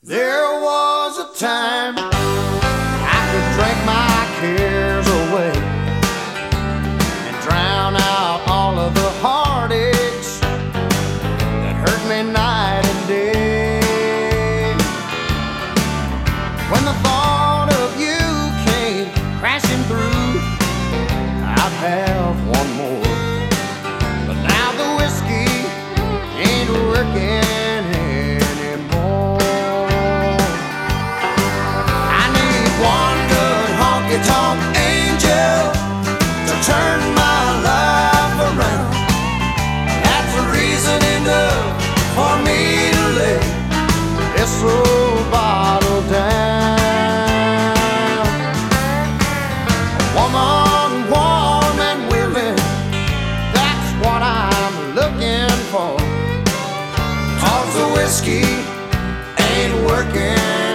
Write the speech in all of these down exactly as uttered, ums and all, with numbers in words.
There was a time I could drink my cares away and drown out all of the heartaches that hurt me night and day. When the thought of you came crashing through, I'd have one more, but now the whiskey ain't working. Tonk angel to turn my life around. That's a reason enough for me to lay this old bottle down. A woman warm and willing, that's what I'm looking for. 'Cause the whiskey ain't working.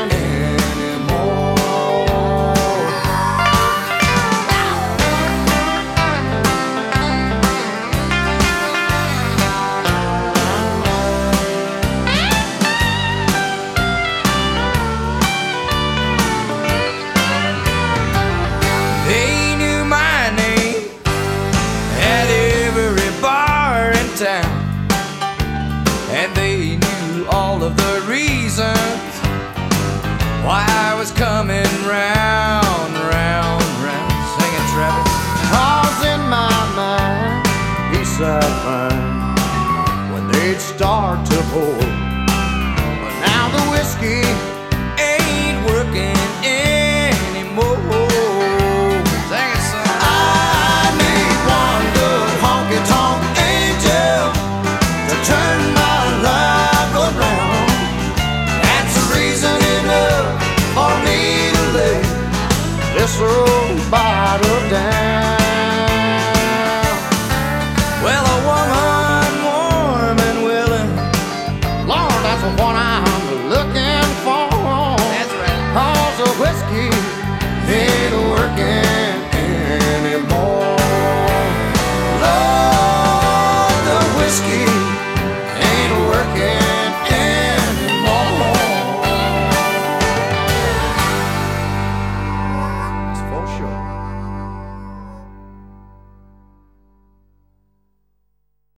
And they knew all of the reasons why I was coming round, round, round. Sing it, Travis. 'Cause in my mind, peace I'd find when they'd start to pour. But now the whiskey ain't working anymore. Sing it, son. I need one good honky-tonk angel to turn my life around. That's a reason enough for me to lay this old bottle down. Well, I